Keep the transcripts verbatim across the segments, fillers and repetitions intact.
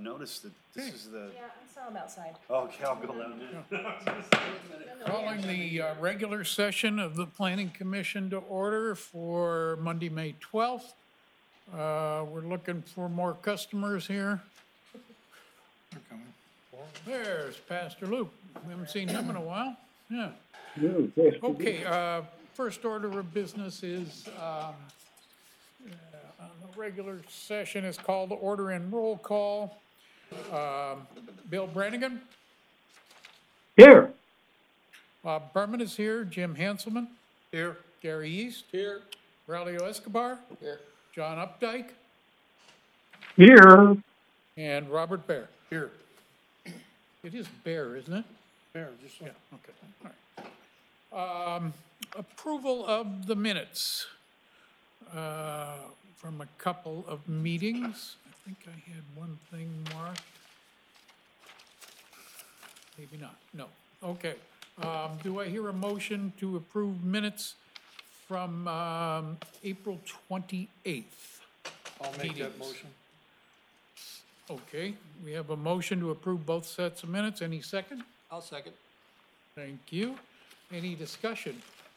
noticed that this Okay. is the, Yeah, I saw him outside. okay, I'll go down there. Calling the uh, regular session of the Planning Commission to order for Monday, May twelfth. Uh, We're looking for more customers here. They're coming. There's Pastor Luke. We haven't seen him in a while. Yeah. No, yes, Okay, uh, first order of business is, um, uh, on the regular session is called to order and roll call. Um, Bill Brannigan, Here. Bob Berman is here, Jim Hanselman, Here. Gary East, Here. Braulio Escobar, Here. John Updike, Here. and Robert Bear. Here. It is Bear, isn't it? Here, just Yeah, like. okay, all right. Um, approval of the minutes, uh, from a couple of meetings. I think I had one thing marked. Maybe not, no, okay. Um, do I hear a motion to approve minutes from, um, April twenty-eighth? I'll make that Meetings. motion. Okay, we have a motion to approve both sets of minutes. Any second? I'll second. Thank you. Any discussion?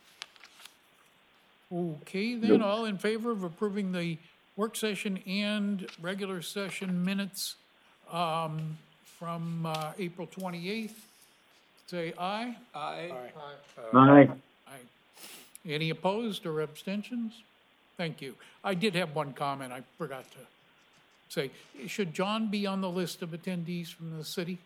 Okay, then, all in favor of approving the work session and regular session minutes um, from uh, April twenty-eighth, say aye. Aye. Aye. Aye. Any opposed or abstentions? Thank you. I did have one comment I forgot to say. Should John be on the list of attendees from the city?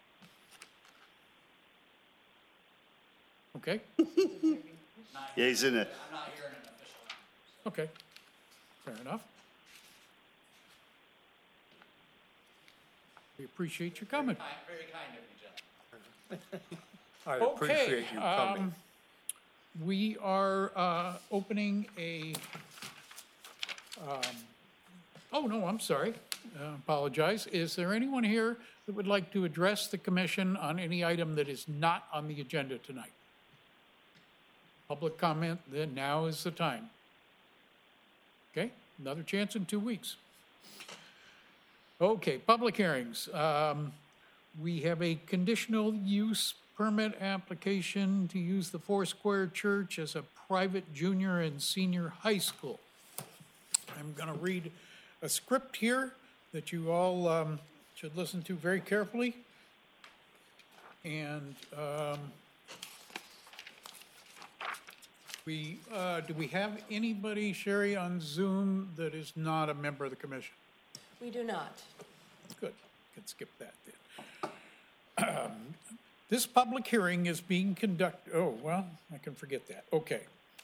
Okay, Yeah, he's in it. okay, fair enough. We appreciate your coming. Very kind of you, gentlemen. I Okay, appreciate you coming. um, we are, uh, opening a, um, oh, no, I'm sorry, uh, apologize. Is there anyone here that would like to address the commission on any item that is not on the agenda tonight? Public comment, then now is the time. Okay, another chance in two weeks. Okay, public hearings. Um, we have a conditional use permit application to use the Foursquare Church as a private junior and senior high school. I'm going to read a script here that you all um, should listen to very carefully. And um, we, uh, do we have anybody, Sherry, on Zoom that is not a member of the commission? We do not. Good, can skip that then. Um, This public hearing is being conducted, oh, well, I can forget that, okay.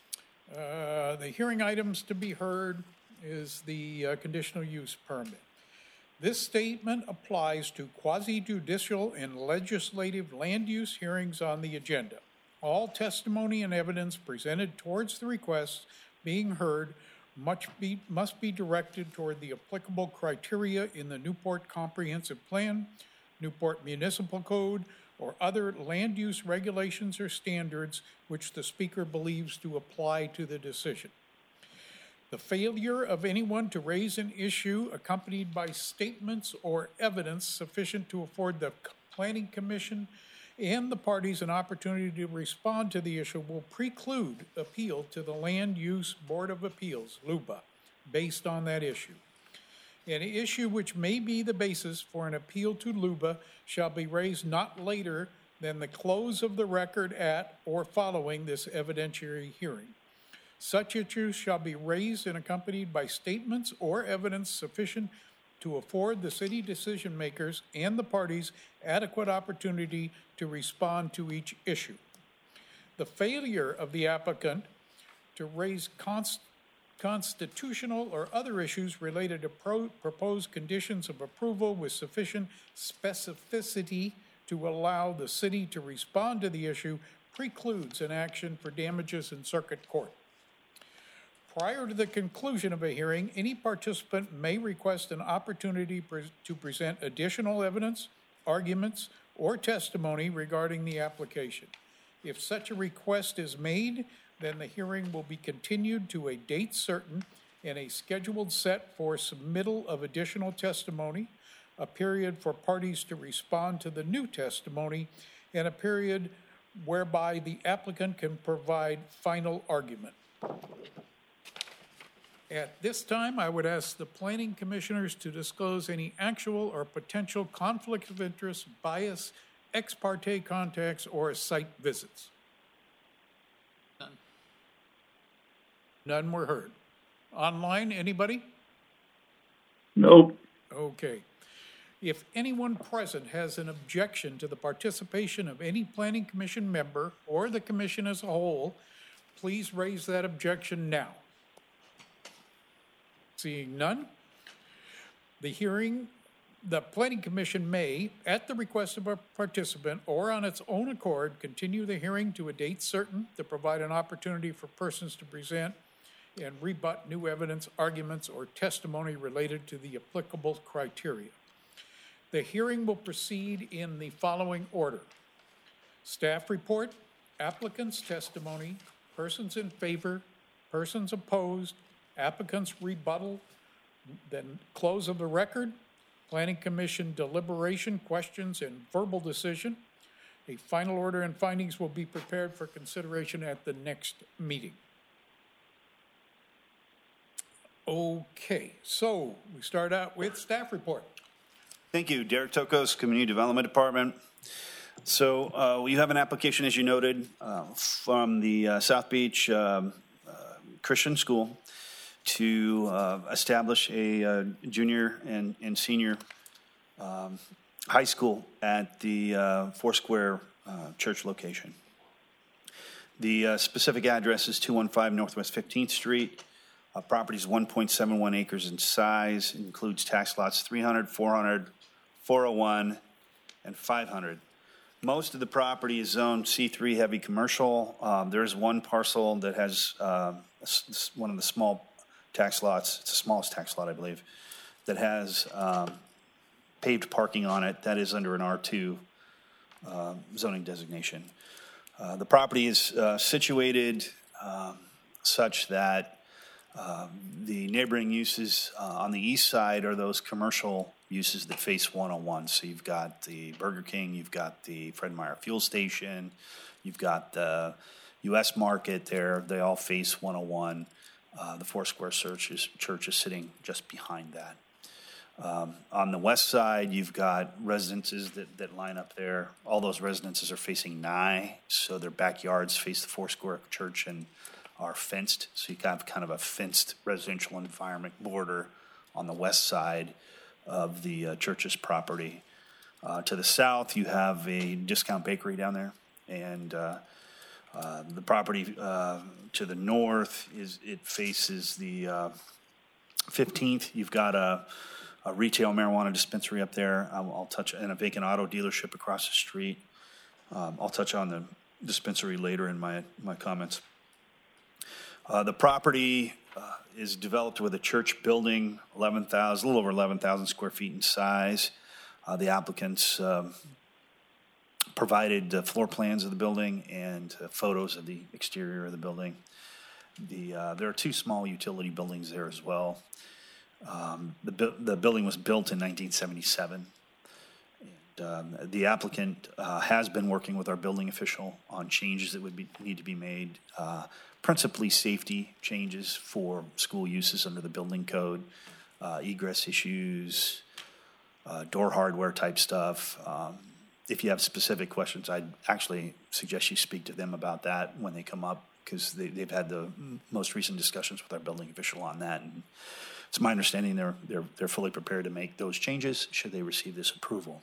Uh, The hearing items to be heard is the uh, conditional use permit. This statement applies to quasi-judicial and legislative land use hearings on the agenda. All testimony and evidence presented towards the request being heard must be, must be directed toward the applicable criteria in the Newport Comprehensive Plan, Newport Municipal Code, or other land use regulations or standards which the speaker believes to apply to the decision. The failure of anyone to raise an issue accompanied by statements or evidence sufficient to afford the Planning Commission and the parties an opportunity to respond to the issue will preclude appeal to the Land Use Board of Appeals, L U B A, based on that issue. An issue which may be the basis for an appeal to L U B A shall be raised not later than the close of the record at or following this evidentiary hearing. Such issues shall be raised and accompanied by statements or evidence sufficient to afford the city decision makers and the parties adequate opportunity to respond to each issue. The failure of the applicant to raise const- constitutional or other issues related to pro- proposed conditions of approval with sufficient specificity to allow the city to respond to the issue precludes an action for damages in circuit court. Prior to the conclusion of a hearing, any participant may request an opportunity pre- to present additional evidence, arguments, or testimony regarding the application. If such a request is made, then the hearing will be continued to a date certain and a scheduled set for submittal of additional testimony, a period for parties to respond to the new testimony, and a period whereby the applicant can provide final argument. At this time, I would ask the planning commissioners to disclose any actual or potential conflict of interest, bias, ex parte contacts, or site visits. None. None were heard. Online, anybody? Nope. Okay. If anyone present has an objection to the participation of any planning commission member or the commission as a whole, please raise that objection now. Seeing none, the hearing, the planning commission may, at the request of a participant or on its own accord, continue the hearing to a date certain to provide an opportunity for persons to present and rebut new evidence, arguments, or testimony related to the applicable criteria. The hearing will proceed in the following order: staff report, applicant's testimony, persons in favor, persons opposed, applicant's rebuttal, then close of the record, planning commission deliberation, questions, and verbal decision. A final order and findings will be prepared for consideration at the next meeting. Okay, so we start out with staff report. Thank you, Derek Tokos, Community Development Department. So uh, you have an application, as you noted, uh, from the uh, South Beach um, uh, Christian School to uh, establish a uh, junior and, and senior um, high school at the uh, Foursquare uh, Church location. The uh, specific address is two one five Northwest fifteenth Street. Uh, property is one point seven one acres in size. It includes tax lots three hundred, four hundred, four oh one, and five hundred. Most of the property is zoned C three heavy commercial. Um, there is one parcel that has uh, one of the small tax lots. It's the smallest tax lot, I believe, that has um, paved parking on it. That is under an R two uh, zoning designation. Uh, the property is uh, situated um, such that Uh, the neighboring uses uh, on the east side are those commercial uses that face one oh one. So you've got the Burger King, you've got the Fred Meyer fuel station, you've got the U S Market there. They all face one oh one. Uh, the Foursquare Church is, church is sitting just behind that. Um, on the west side, you've got residences that, that line up there. All those residences are facing Nye, so their backyards face the Foursquare Church and are fenced, so you have kind of a fenced residential environment border on the west side of the uh, church's property. Uh, to the south, you have a discount bakery down there, and uh, uh, the property uh, to the north is it faces the uh, fifteenth. You've got a, a retail marijuana dispensary up there. I'll, I'll touch and a vacant auto dealership across the street. Um, I'll touch on the dispensary later in my my comments. Uh, the property uh, is developed with a church building, eleven thousand, a little over eleven thousand square feet in size. Uh, the applicants um, provided uh, floor plans of the building and uh, photos of the exterior of the building. The uh, there are two small utility buildings there as well. Um, the bu- the building was built in nineteen seventy-seven. And, um, the applicant uh, has been working with our building official on changes that would be, need to be made. Uh, principally safety changes for school uses under the building code, uh, egress issues, uh, door hardware type stuff. Um, if you have specific questions, I'd actually suggest you speak to them about that when they come up, because they, they've had the most recent discussions with our building official on that. And it's my understanding they're, they're, they're fully prepared to make those changes should they receive this approval.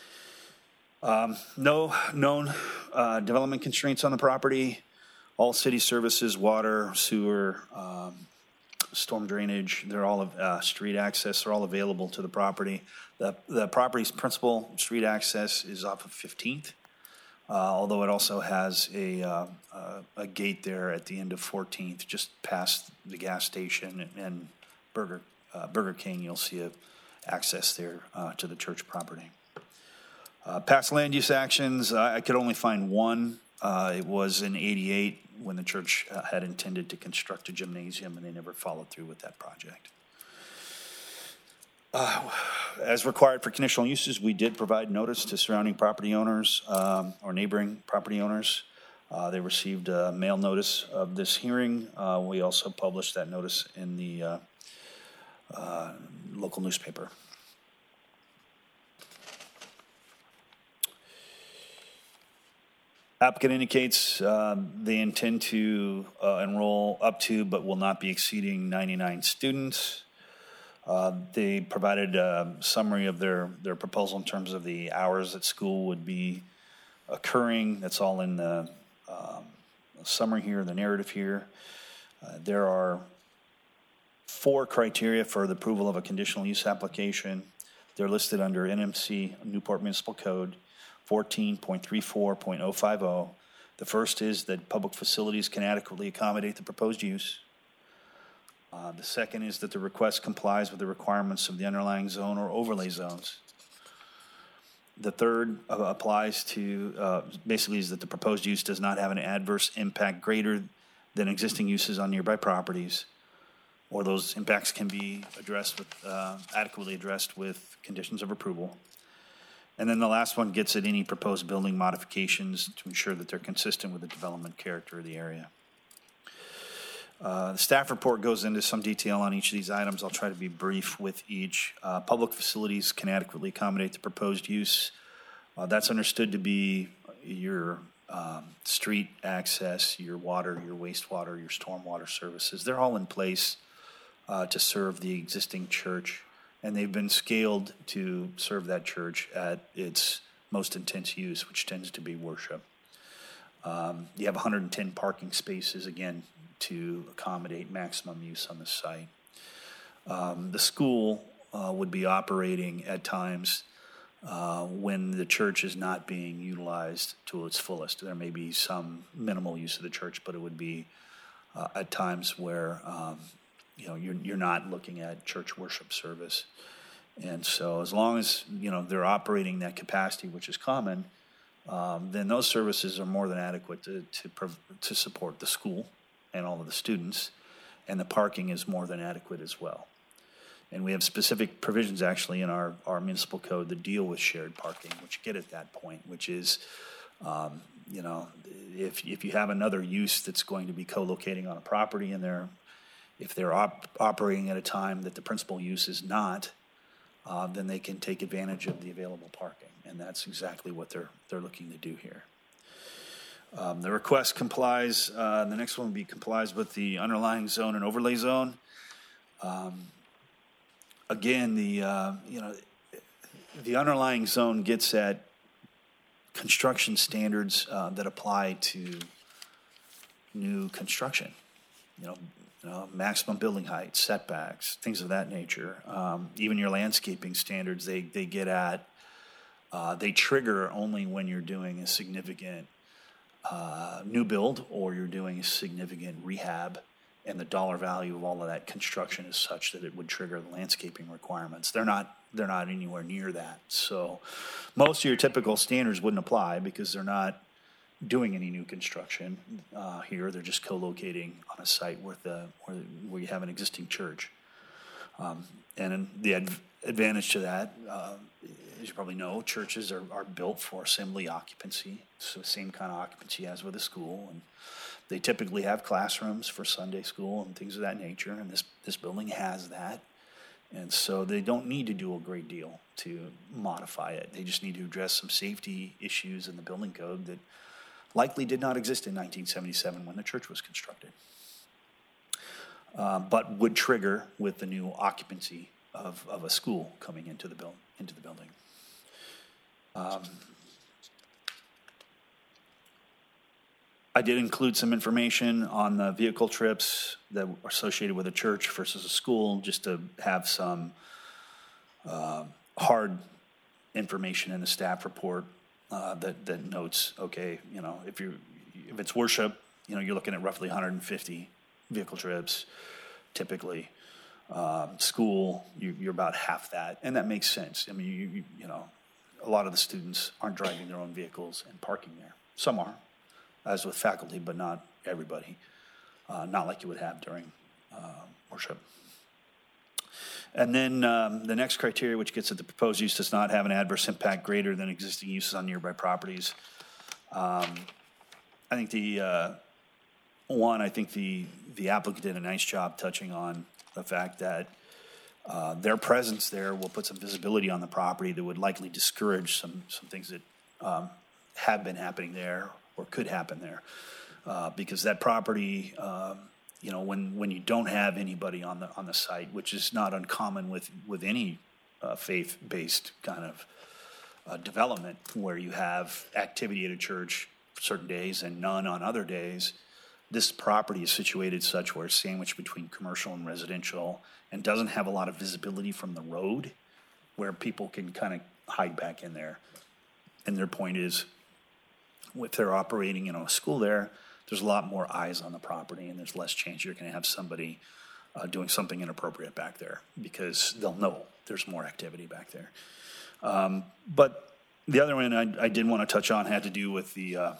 Um, no known uh, development constraints on the property. All city services, water, sewer, um, storm drainage, they're all, uh, street access, they're all available to the property. The, the property's principal street access is off of fifteenth, uh, although it also has a, uh, uh, a gate there at the end of fourteenth, just past the gas station and Burger, uh, Burger King. You'll see a access there uh, to the church property. Uh, past land use actions, uh, I could only find one. Uh, it was in eighty-eight when the church uh, had intended to construct a gymnasium, and they never followed through with that project. As required for conditional uses, we did provide notice to surrounding property owners um, or neighboring property owners. Uh, They received a mail notice of this hearing. Uh, We also published that notice in the uh, uh, local newspaper. Applicant indicates um, they intend to uh, enroll up to but will not be exceeding ninety-nine students. Uh, They provided a summary of their, their proposal in terms of the hours that school would be occurring. That's all in the um, summary here, the narrative here. Uh, There are four criteria for the approval of a conditional use application. They're listed under N M C Newport Municipal Code fourteen point three four point oh five oh. The first is that public facilities can adequately accommodate the proposed use. Uh, The second is that the request complies with the requirements of the underlying zone or overlay zones. The third uh, applies to, uh, basically is that the proposed use does not have an adverse impact greater than existing uses on nearby properties, or those impacts can be addressed with, uh, adequately addressed with conditions of approval. And then the last one gets at any proposed building modifications to ensure that they're consistent with the development character of the area. Uh, The staff report goes into some detail on each of these items. I'll try to be brief with each. Uh, Public facilities can adequately accommodate the proposed use. Uh, That's understood to be your um, street access, your water, your wastewater, your stormwater services. They're all in place uh, to serve the existing church, and they've been scaled to serve that church at its most intense use, which tends to be worship. Um, You have one hundred ten parking spaces, again, to accommodate maximum use on the site. Um, The school uh, would be operating at times uh, when the church is not being utilized to its fullest. There may be some minimal use of the church, but it would be uh, at times where um, you know you're you're not looking at church worship service. And so, as long as you know they're operating that capacity, which is common, um, then those services are more than adequate to to prov- to support the school and all of the students, and the parking is more than adequate as well. And we have specific provisions actually in our, our municipal code that deal with shared parking, which get at that point, which is, um, you know, if if you have another use that's going to be co-locating on a property and they're, if they're op- operating at a time that the principal use is not, uh, then they can take advantage of the available parking. And that's exactly what they're they're looking to do here. Um, the request complies, uh, the next one would be complies with the underlying zone and overlay zone. Um, again, the, uh, you know, the underlying zone gets at construction standards uh, that apply to new construction, you know, you know, maximum building height, setbacks, things of that nature. Um, even your landscaping standards, they, they get at, uh, they trigger only when you're doing a significant Uh, new build or you're doing a significant rehab, and the dollar value of all of that construction is such that it would trigger the landscaping requirements. They're not they're not anywhere near that. So most of your typical standards wouldn't apply because they're not doing any new construction uh, here. They're just co-locating on a site where the where, where you have an existing church. Um, and the ad- advantage to that, uh, as you probably know, churches are, are built for assembly occupancy, so the same kind of occupancy as with a school. And they typically have classrooms for Sunday school and things of that nature, and this, this building has that. And so they don't need to do a great deal to modify it. They just need to address some safety issues in the building code that likely did not exist in nineteen seventy-seven when the church was constructed, uh, but would trigger with the new occupancy of, of a school coming into the, build, into the building. Um, I did include some information on the vehicle trips that are associated with a church versus a school, just to have some uh, hard information in the staff report uh, that that notes, okay, you know, if you if it's worship, you know, you're looking at roughly one hundred fifty vehicle trips, typically. Um, school, you, you're about half that, and that makes sense. I mean, you, you you know, a lot of the students aren't driving their own vehicles and parking there. Some are, as with faculty, but not everybody. Uh, not like you would have during uh, worship. And then um, the next criteria, which gets at the proposed use, does not have an adverse impact greater than existing uses on nearby properties. Um, I think the, uh, one, I think the, the applicant did a nice job touching on the fact that uh, their presence there will put some visibility on the property that would likely discourage some, some things that um, have been happening there or could happen there. Uh, because that property, um, you know, when, when you don't have anybody on the on the site, which is not uncommon with with any uh, faith-based kind of uh, development, where you have activity at a church certain days and none on other days, this property is situated such where it's sandwiched between commercial and residential and doesn't have a lot of visibility from the road, where people can kind of hide back in there. And their point is, if they're operating, you know, a school there, there's a lot more eyes on the property, and there's less chance you're going to have somebody uh, doing something inappropriate back there, because they'll know there's more activity back there. Um, but the other one I, I did want to touch on had to do with the uh,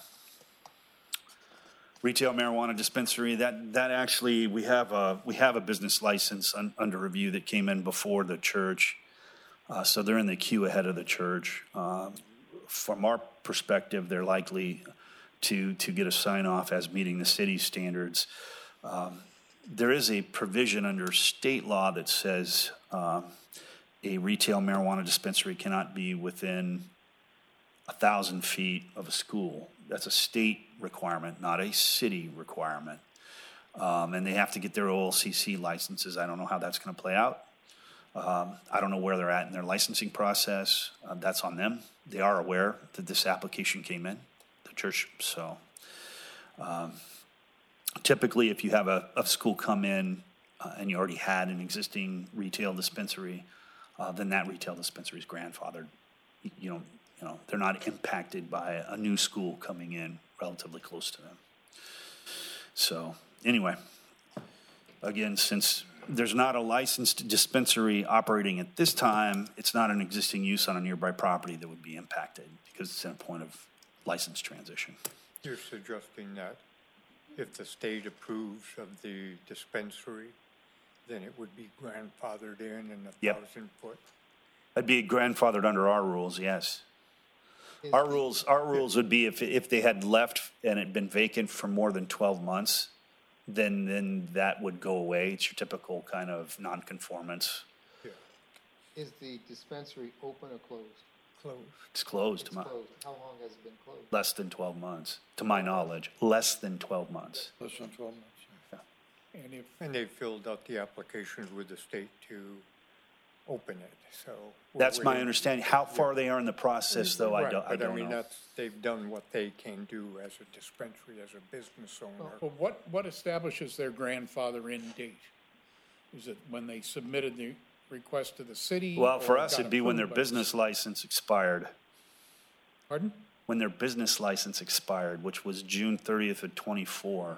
retail marijuana dispensary. That that actually we have a we have a business license un, under review that came in before the church, uh, so they're in the queue ahead of the church. Uh, from our perspective, they're likely to to get a sign off as meeting the city's standards. Um, there is a provision under state law that says um, a retail marijuana dispensary cannot be within a thousand feet of a school. That's a state requirement, not a city requirement. Um, and they have to get their O L C C licenses. I don't know how that's going to play out. Um, I don't know where they're at in their licensing process. Uh, that's on them. They are aware that this application came in. Church. So um, typically, if you have a, a school come in uh, and you already had an existing retail dispensary, uh, then that retail dispensary is grandfathered. You, you know, you know, they're not impacted by a new school coming in relatively close to them. So anyway, again, since there's not a licensed dispensary operating at this time, it's not an existing use on a nearby property that would be impacted, because it's in a point of license transition. You're suggesting that if the state approves of the dispensary, then it would be grandfathered in and a Yep. thousand foot? That'd be grandfathered under our rules, yes. Our rules, our rules would be if, if they had left and it had been vacant for more than twelve months, then, then that would go away. It's your typical kind of nonconformance. Is the dispensary open or closed? Closed. It's closed, It's to my, closed. How long has it been closed? less than twelve months, to my knowledge, less than twelve months. Less than twelve months. And if, And they filled out the applications with the state to open it, so. we're That's my waiting. understanding. How far they are in the process, though, I Right, don't, I but I don't mean, know. that's, they've done what they can do as a dispensary, as a business owner. well, what, what establishes their grandfather in date? Is it when they submitted the request to the city? Well, for or us, got it'd be when their approved by the- business license expired. Pardon? When their business license expired, which was June thirtieth of twenty-four.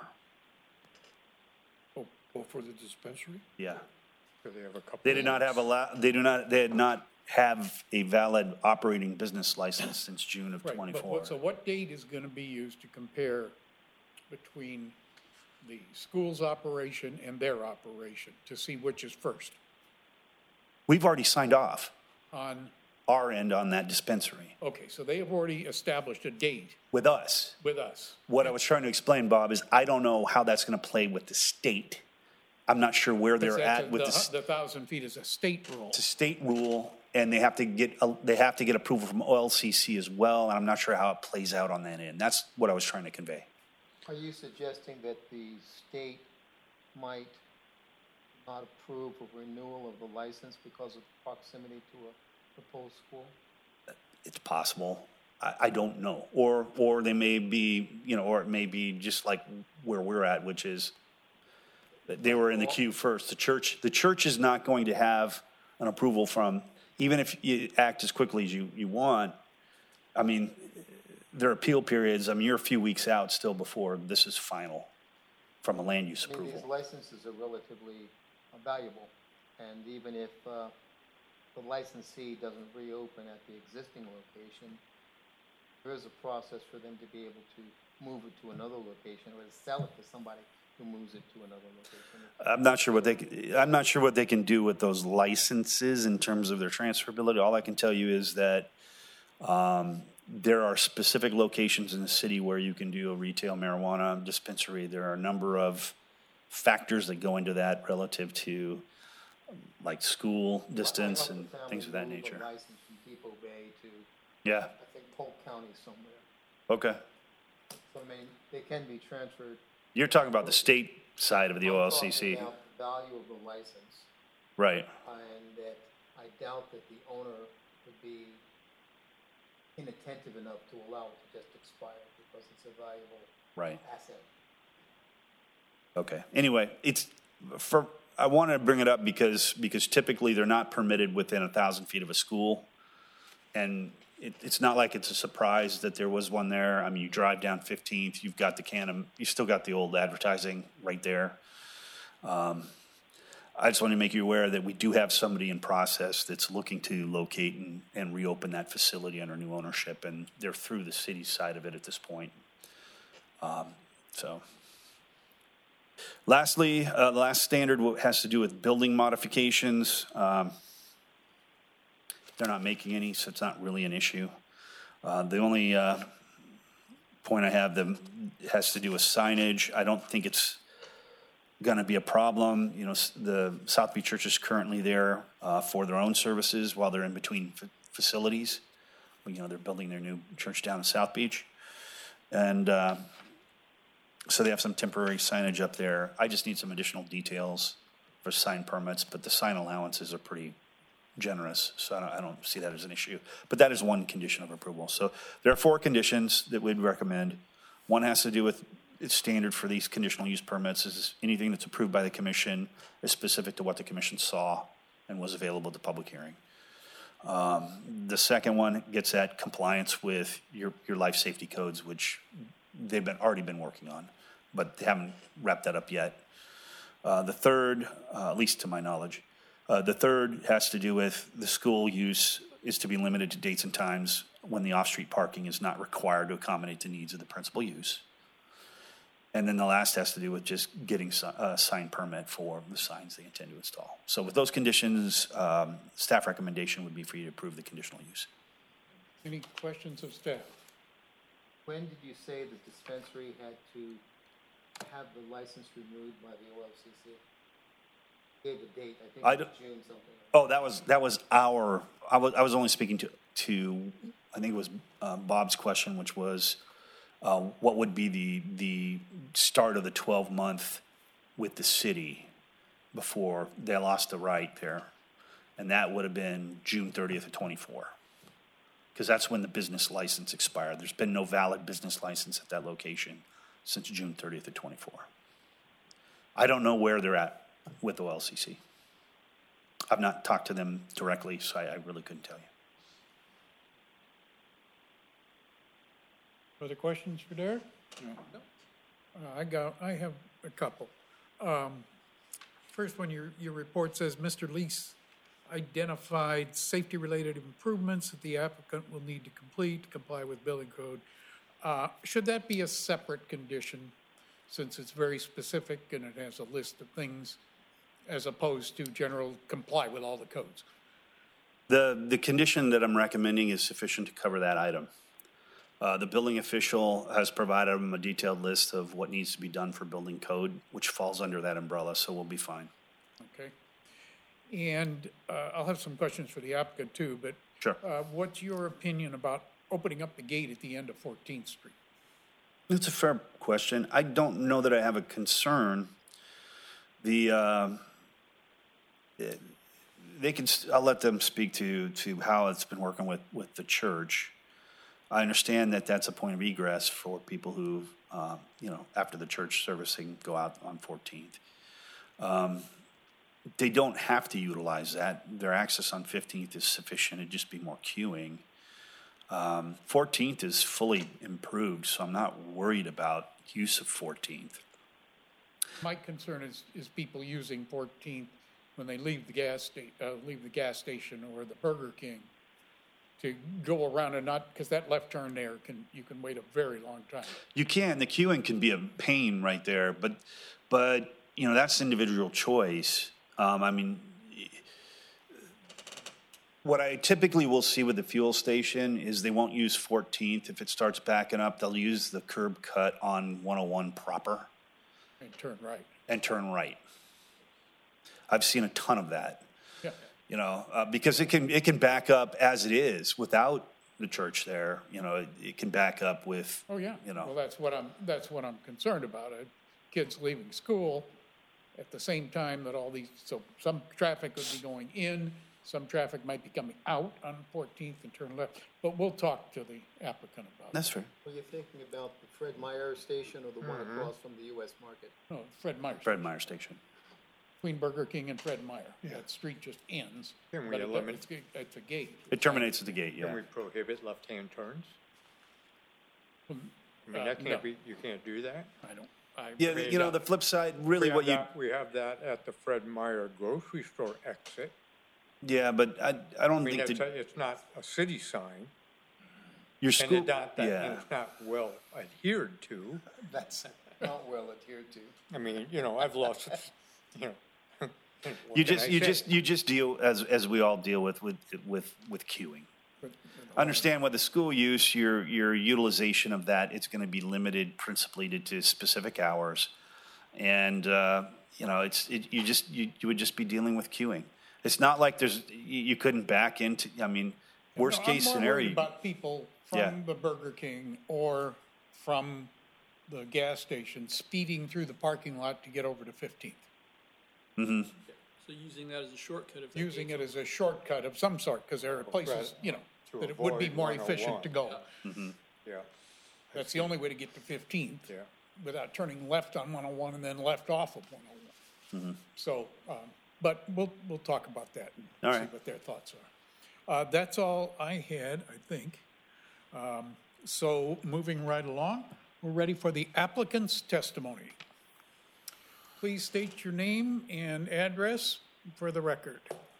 Oh, oh, for the dispensary? Yeah. So they have a couple. They did not have a, la- they do not, they had not have a valid operating business license since June of Right, but twenty-four. what, so what date is gonna be used to compare between the school's operation and their operation, to see which is first We've already signed off on, our end on that dispensary okay, so they have already established a date with us. with us. What I was trying to explain, Bob, is I don't know how that's going to play with the state. I'm not sure where Because they're that's a- at with the the, hu- s- The thousand feet is a state rule. it's a state rule, and they have to get, a- they have to get approval from O L C C as well, and I'm not sure how it plays out on that end. That's what I was trying to convey. Are you suggesting that the state might not approve of renewal of the license because of proximity to a proposed school? It's possible. I, I don't know. Or, or they may be, you know, or it may be just like where we're at, which is that they were in the queue first. The church, the church is not going to have an approval from, even if you act as quickly as you, you want. I mean, their appeal periods, I mean, you're a few weeks out still before this is final from a land use I mean, these approval. licenses are relatively uh, valuable, and even if uh, the licensee doesn't reopen at the existing location, there is a process for them to be able to move it to another location or to sell it to somebody who moves it to another location. I'm not sure what they, c- I'm not sure what they can do with those licenses in terms of their transferability. All I can tell you is that um, there are specific locations in the city where you can do a retail marijuana dispensary. There are a number of factors that go into that relative to um, like school distance I and helped the things of family that move a nature. license from Depot Bay to, Yeah, I think, Polk County somewhere. okay. So, I mean, they can be transferred. You're talking about the state side of the I'm O L C C, talking about the value of the license, right? and that I doubt that the owner would be inattentive enough to allow it to just expire because it's a valuable Right. asset. Okay. Anyway, it's for, I wanted to bring it up because, because typically they're not permitted within a thousand feet of a school. And it, it's not like it's a surprise that there was one there. I mean, you drive down fifteenth, you've got the Cannon, you still got the old advertising right there. Um, I just want to make you aware that we do have somebody in process that's looking to locate and, and reopen that facility under new ownership. And they're through the city side of it at this point. Um, so. Lastly, uh, the last standard wa- has to do with building modifications. Um, they're not making any, so it's not really an issue. Uh, the only uh, point I have them has to do with signage. I don't think it's going to be a problem. You know, s- the South Beach Church is currently there uh, for their own services while they're in between f- facilities. You know, they're building their new church down in South Beach, and. Uh, So they have some temporary signage up there. I just need some additional details for sign permits, but the sign allowances are pretty generous, so I don't, I don't see that as an issue. But that is one condition of approval. So there are four conditions that we'd recommend. One has to do with, it's standard for these conditional use permits, is anything that's approved by the commission is specific to what the commission saw and was available at the public hearing. Um, the second one gets at compliance with your, your life safety codes, which they've been, already been working on, but they haven't wrapped that up yet. Uh, the third, uh, at least to my knowledge, uh, the third has to do with the school use is to be limited to dates and times when the off-street parking is not required to accommodate the needs of the principal use. And then the last has to do with just getting si- a sign permit for the signs they intend to install. So with those conditions, um, staff recommendation would be for you to approve the conditional use. Any questions of staff? When did you say the dispensary had to have the license renewed by the O L C C? Gave a date, I think I it was don't- June something. Oh, that was, that was our, I was, I was only speaking to, to, I think it was uh, Bob's question, which was, uh, what would be the, the start of the twelve-month with the city before they lost the right there? And that would have been June thirtieth of twenty-four. Because that's when the business license expired. There's been no valid business license at that location since June thirtieth of twenty-four. I don't know where they're at with O L C C. I've not talked to them directly, so I, I really couldn't tell you. Other questions for Derek? No. Uh, I got, I have a couple. Um, First one, your, your report says Mister Lease identified safety-related improvements that the applicant will need to complete to comply with building code. Uh, Should that be a separate condition, since it's very specific and it has a list of things, as opposed to general comply with all the codes? The, the condition that I'm recommending is sufficient to cover that item. Uh, the building official has provided them a detailed list of what needs to be done for building code, which falls under that umbrella, so we'll be fine. Okay. And uh, I'll have some questions for the applicant too, but Sure. uh, what's your opinion about opening up the gate at the end of fourteenth Street? That's a fair question. I don't know that I have a concern. The, uh, eh, they can, st- I'll let them speak to, to how it's been working with, with the church. I understand that that's a point of egress for people who, uh, you know, after the church servicing, go out on fourteenth. Um, they don't have to utilize that. Their access on fifteenth is sufficient. It'd just be more queuing. Um, fourteenth is fully improved, so I'm not worried about use of fourteenth. My concern is, is people using fourteenth when they leave the gas sta, uh, leave the gas station or the Burger King to go around and not, because that left turn there can, you can wait a very long time. You can, the queuing can be a pain right there, but, but, you know, that's individual choice. Um, I mean, what I typically will see with the fuel station is they won't use fourteenth. If it starts backing up, they'll use the curb cut on one oh one proper And turn right. and turn right. I've seen a ton of that, Yeah. you know, uh, because it can, it can back up as it is without the church there. You know, it, it can back up with, Oh, yeah. you know. Well, that's what I'm, that's what I'm concerned about. Uh, Kids leaving school at the same time that all these, so some traffic would be going in, some traffic might be coming out on fourteenth and turn left. But we'll talk to the applicant about that. That's fair. Were you thinking about the Fred Meyer station or the one across from the U S Market? No, Fred Meyer. Fred Meyer Station. Between Burger King and Fred Meyer. That street just ends. Can we but it- eliminate- It's, it's a gate. It terminates at the gate, Can yeah. we prohibit left-hand turns? I Uh, mean, that no. can't be, you can't do that? I don't, I. Yeah, you know, the flip side, really We what have you, that- We have that at the Fred Meyer grocery store exit. yeah, but I, I I don't mean, think it's, that a- it's not a city sign, your and school, it's not, that- and yeah. it's not well adhered to. That's not well adhered to. I mean, you know, I've lost, you know. what You can just, I you say? just, you just deal, as, as we all deal with, with, with, with queuing. Understand with the school use, your, your utilization of that, it's gonna be limited principally to, to specific hours. And, uh, you know, it's, it, you just, you, you would just be dealing with queuing. It's not like there's, you, you couldn't back into, I mean, worst No, case I'm more scenario. worried you- about people Yeah. from the Burger King or from the gas station speeding through the parking lot to get over to fifteenth. So using that as a shortcut if that Using gate's it as a shortcut of some sort, because there are places, you know, To that it would be avoid more one oh efficient one. to go. Yeah, That's the only way to get to fifteenth. yeah. Without turning left on one oh one and then left off of one oh one. Mm-hmm. So, um, but we'll, we'll talk about that All and see right. what their thoughts are. Uh, That's all I had, I think. Um, So moving right along, we're ready for the applicant's testimony. Please state your name and address for the record.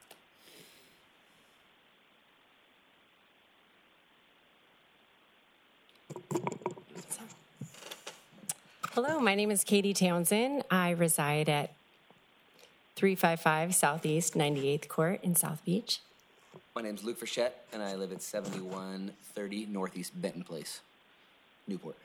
Hello, my name is Katie Townsend. I reside at three fifty-five Southeast ninety-eighth Court in South Beach. My name's Luke Frechette, and I live at seventy-one thirty Northeast Benton Place, Newport.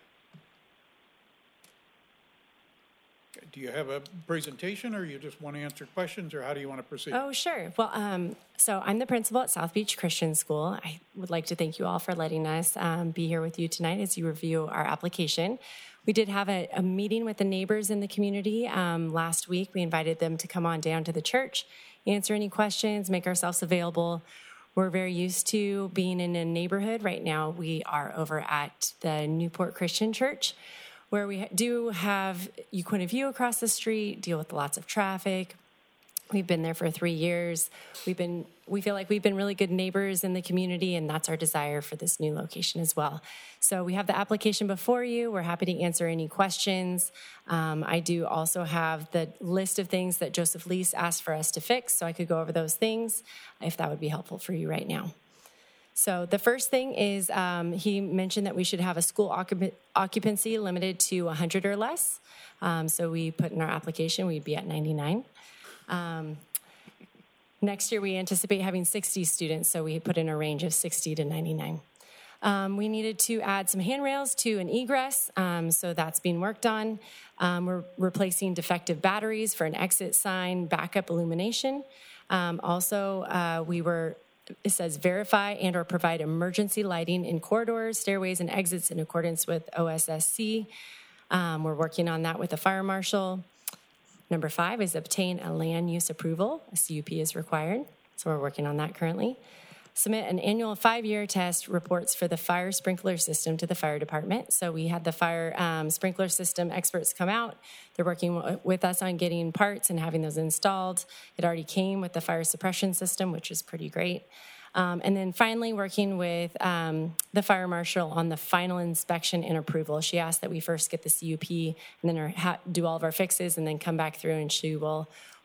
Do you have a presentation, or you just want to answer questions, or how do you want to proceed? Oh, sure. Well, um, so I'm the principal at South Beach Christian School. I would like to thank you all for letting us um, be here with you tonight as you review our application. We did have a, a meeting with the neighbors in the community um, last week. We invited them to come on down to the church, answer any questions, make ourselves available. We're very used to being in a neighborhood. Right now, we are over at the Newport Christian Church, where we do have Uquina View across the street, deal with lots of traffic. We've been there for three years. We've been, we feel like we've been really good neighbors in the community, and that's our desire for this new location as well. So we have the application before you. We're happy to answer any questions. Um, I do also have the list of things that Joseph Lease asked for us to fix, so I could go over those things if that would be helpful for you right now. So the first thing is um, he mentioned that we should have a school occup- occupancy limited to one hundred or less. Um, so we put in our application, we'd be at ninety-nine. Um, next year, we anticipate having sixty students, so we put in a range of sixty to ninety-nine. Um, we needed to add some handrails to an egress, um, so that's being worked on. Um, we're replacing defective batteries for an exit sign, backup illumination. Um, also, uh, we were, it says verify and or provide emergency lighting in corridors, stairways, and exits in accordance with O S S C. Um, we're working on that with the fire marshal. Number five is obtain a land use approval. A C U P is required, so we're working on that currently. Submit an annual five-year test reports for the fire sprinkler system to the fire department. So we had the fire um, sprinkler system experts come out. They're working w- with us on getting parts and having those installed. It already came with the fire suppression system, which is pretty great. Um, and then finally, working with um, the fire marshal on the final inspection and approval. She asked that we first get the C U P and then our, ha- do all of our fixes and then come back through, and she will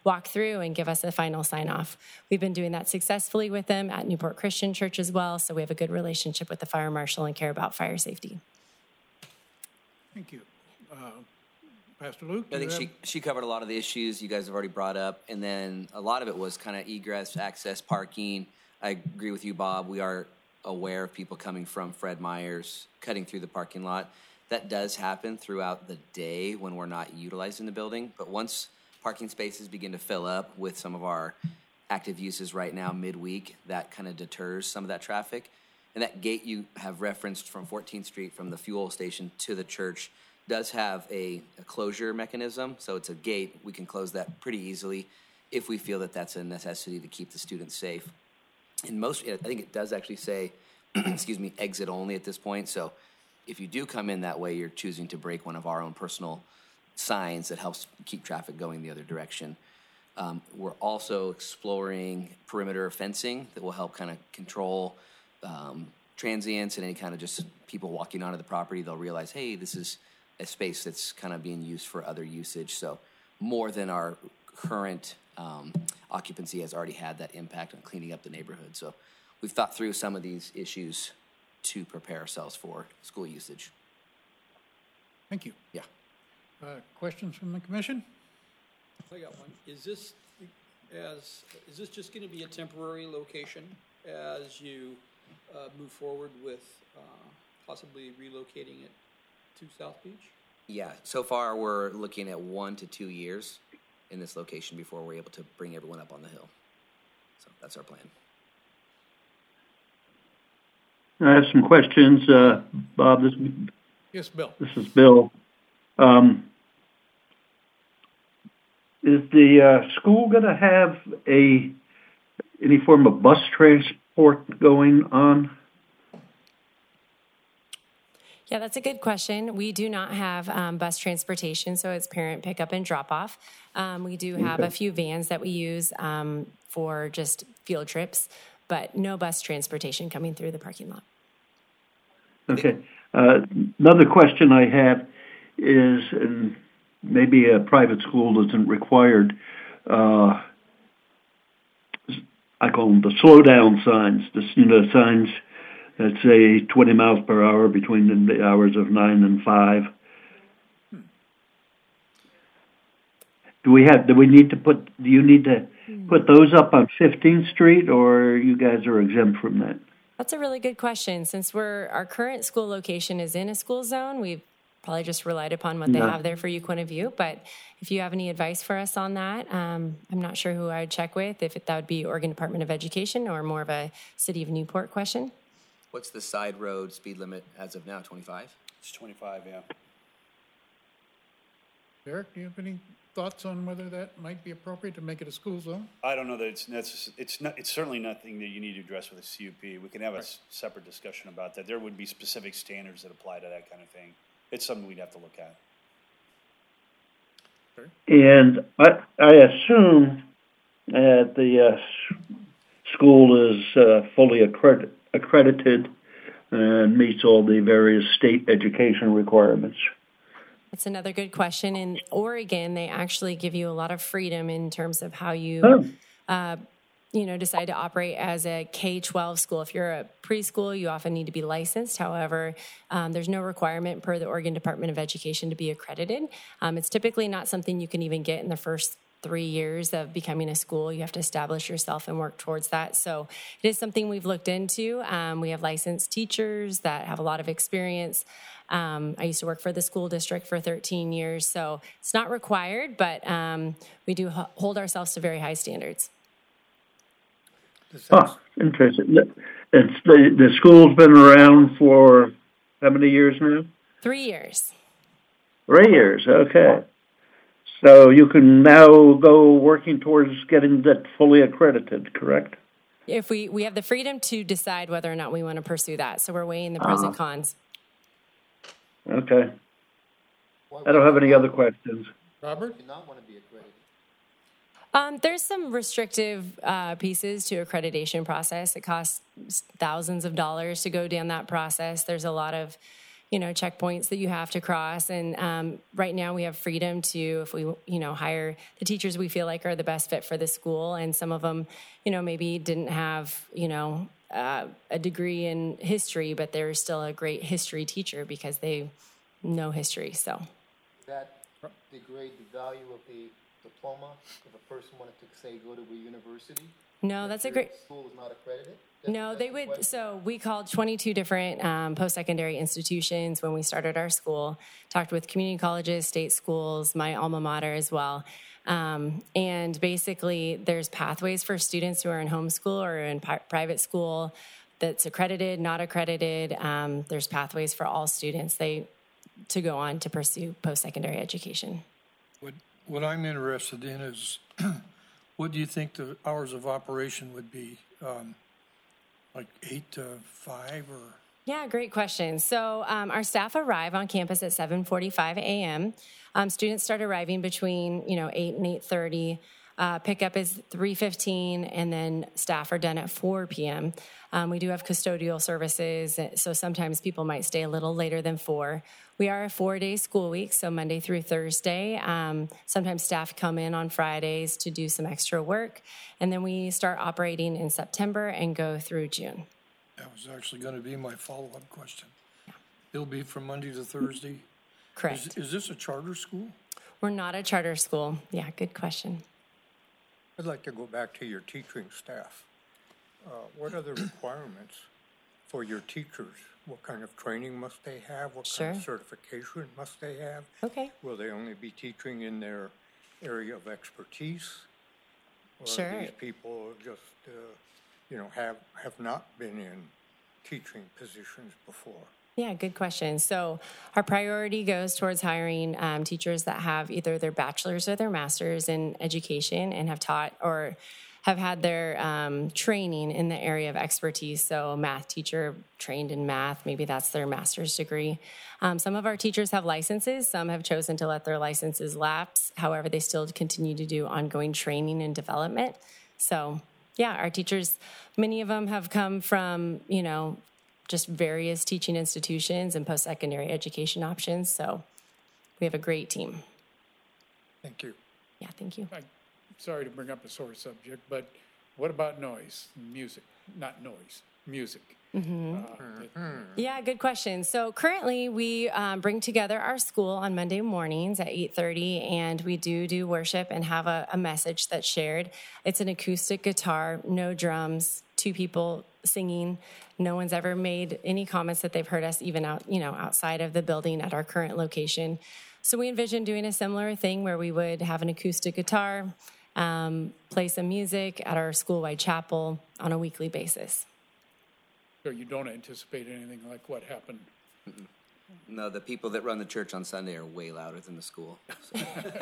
walk through and give us a final sign off. We've been doing that successfully with them at Newport Christian Church as well, so we have a good relationship with the fire marshal and care about fire safety. Thank you. Uh, Pastor Luke? I think you she, have- she covered a lot of the issues you guys have already brought up, and then a lot of it was kind of egress, access, parking. I agree with you, Bob. We are aware of people coming from Fred Meyer's, cutting through the parking lot. That does happen throughout the day when we're not utilizing the building, but once parking spaces begin to fill up with some of our active uses right now midweek, that kind of deters some of that traffic. And that gate you have referenced from fourteenth Street from the fuel station to the church does have a, a closure mechanism. So it's a gate. We can close that pretty easily if we feel that that's a necessity to keep the students safe. And most, I think it does actually say, excuse me, exit only at this point. So if you do come in that way, you're choosing to break one of our own personal signs that helps keep traffic going the other direction. Um, we're also exploring perimeter fencing that will help kind of control um, transients and any kind of just people walking onto the property. They'll realize, hey, this is a space that's kind of being used for other usage. So more than our current um, occupancy has already had that impact on cleaning up the neighborhood. So we've thought through some of these issues to prepare ourselves for school usage. Thank you. Yeah. Uh, questions from the commission? I got one. Is this as is this just going to be a temporary location as you uh, move forward with uh, possibly relocating it to South Beach? Yeah, so far we're looking at one to two years in this location before we're able to bring everyone up on the hill. So that's our plan. I have some questions. Uh, Bob, this, Yes, Bill. this is Bill. Um, is the uh, school going to have a any form of bus transport going on? Yeah, that's a good question. We do not have um, bus transportation, so it's parent pickup and drop off. Um, we do have a few vans that we use um, for just field trips, but no bus transportation coming through the parking lot. Okay. Uh, another question I have is, and maybe a private school isn't required, uh, I call them the slow down signs, the you know, signs that say twenty miles per hour between the hours of nine and five. Do we have, do we need to put, do you need to put those up on fifteenth Street, or you guys are exempt from that? That's a really good question. Since we're our current school location is in a school zone, we've probably just relied upon what they Yeah. have there for Uquinta View. But if you have any advice for us on that, um, I'm not sure who I would check with, if it, that would be Oregon Department of Education or more of a City of Newport question. What's the side road speed limit as of now, twenty-five? It's twenty-five, yeah. Derek, do you have any thoughts on whether that might be appropriate to make it a school zone? I don't know that it's necess- it's not, it's certainly nothing that you need to address with a C U P. We can have a s- separate discussion about that. There would be specific standards that apply to that kind of thing. It's something we'd have to look at. And I, I assume that the uh, s- school is uh, fully accredit- accredited and meets all the various state education requirements. That's another good question. In Oregon, they actually give you a lot of freedom in terms of how you, Oh. uh, you know, decide to operate as a K twelve school. If you're a preschool, you often need to be licensed. However, um, there's no requirement per the Oregon Department of Education to be accredited. Um, it's typically not something you can even get in the first three years of becoming a school. You have to establish yourself and work towards that. So it is something we've looked into. Um, we have licensed teachers that have a lot of experience. Um, I used to work for the school district for thirteen years, so it's not required, but um, we do h- hold ourselves to very high standards. Does that- Huh, interesting. It's the, the school's been around for how many years now? Three years. Three years, okay. So you can now go working towards getting that fully accredited, correct? If we, we have the freedom to decide whether or not we want to pursue that, so we're weighing the pros and cons. Okay. Why I don't have would any you other not- questions. Robert? do not want to be accredited? Um, there's some restrictive uh, pieces to accreditation process. It costs thousands of dollars to go down that process. There's a lot of, you know, checkpoints that you have to cross. And um, right now we have freedom to, if we, you know, hire the teachers we feel like are the best fit for the school. And some of them, you know, maybe didn't have, you know, uh, a degree in history, but they're still a great history teacher because they know history. So That degrade the value of the diploma if a person wanted to, say, go to a university? no, that's a great. School is not accredited? That- No, that's they the would. question? So we called twenty-two different um, post-secondary institutions when we started our school, talked with community colleges, state schools, my alma mater as well. Um, and basically, there's pathways for students who are in homeschool or in pi- private school that's accredited, not accredited. Um, there's pathways for all students they to go on to pursue post-secondary education. What, what I'm interested in is, what do you think the hours of operation would be? Um, like eight to five or? Yeah, great question. So um, our staff arrive on campus at seven forty-five a.m. Um, students start arriving between, you know, eight and eight thirty. Uh, pickup is three fifteen, and then staff are done at four p.m. Um, we do have custodial services, so sometimes people might stay a little later than four. We are a four-day school week, so Monday through Thursday. Um, sometimes staff come in on Fridays to do some extra work, and then we start operating in September and go through June. That was actually going to be my follow-up question. It'll be from Monday to Thursday? Correct. Is, is this a charter school? We're not a charter school. Yeah, good question. I'd like to go back to your teaching staff. Uh, what are the requirements for your teachers? What kind of training must they have? What kind of Sure. certification must they have? Okay. Will they only be teaching in their area of expertise? Or Sure. these people just, uh, you know, have, have not been in teaching positions before? Yeah, good question. So our priority goes towards hiring um, teachers that have either their bachelor's or their master's in education and have taught or have had their um, training in the area of expertise. So a math teacher trained in math, maybe that's their master's degree. Um, some of our teachers have licenses. Some have chosen to let their licenses lapse. However, they still continue to do ongoing training and development. So yeah, our teachers, many of them have come from, you know, just various teaching institutions and post-secondary education options. So we have a great team. Thank you. Yeah, thank you. I- Sorry to bring up a sore subject, but what about noise, music? Not noise, music. Mm-hmm. Uh, Yeah, good question. So currently we um, bring together our school on Monday mornings at eight thirty, and we do do worship and have a, a message that's shared. It's an acoustic guitar, no drums, two people singing. No one's ever made any comments that they've heard us even out, you know, outside of the building at our current location. So we envision doing a similar thing where we would have an acoustic guitar, um, play some music at our school-wide chapel on a weekly basis. So you don't anticipate anything like what happened? No, the people that run the church on Sunday are way louder than the school. So.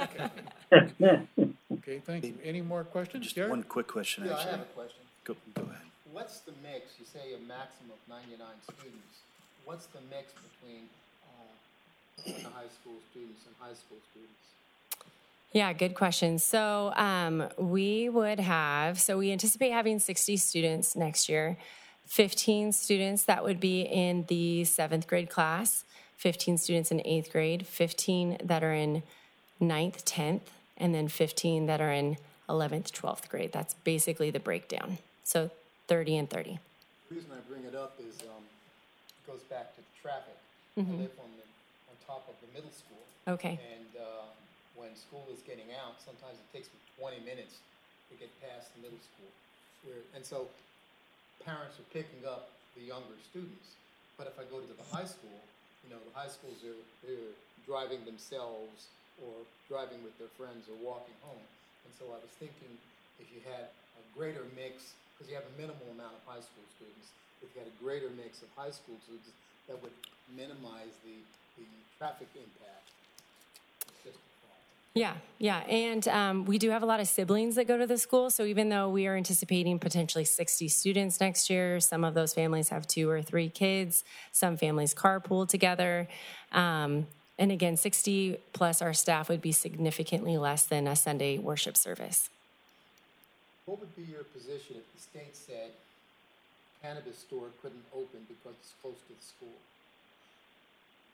Okay, thank you. Any more questions? Just Derek? one quick question, Yeah, I actually. have a question. Go, go ahead. What's the mix? You say a maximum of ninety-nine students. What's the mix between uh, the high school students and high school students? Yeah, good question. So um, we would have, so we anticipate having sixty students next year, fifteen students that would be in the seventh grade class, fifteen students in eighth grade, fifteen that are in ninth, tenth, and then fifteen that are in eleventh, twelfth grade. That's basically the breakdown. So thirty and thirty. The reason I bring it up is um, it goes back to the traffic. Mhm. I live on the on top of the middle school. Okay. And uh, when school is getting out, sometimes it takes me twenty minutes to get past the middle school. Where, and so parents are picking up the younger students. But if I go to the high school, you know, the high schools are they're driving themselves or driving with their friends or walking home. And so I was thinking if you had a greater mix, because you have a minimal amount of high school students, if you had a greater mix of high school students, that would minimize the, the traffic impact. It's just a thought. Yeah, yeah. And um, we do have a lot of siblings that go to the school. So even though we are anticipating potentially sixty students next year, some of those families have two or three kids. Some families carpool together. Um, and again, sixty plus our staff would be significantly less than a Sunday worship service. What would be your position if the state said cannabis store couldn't open because it's close to the school?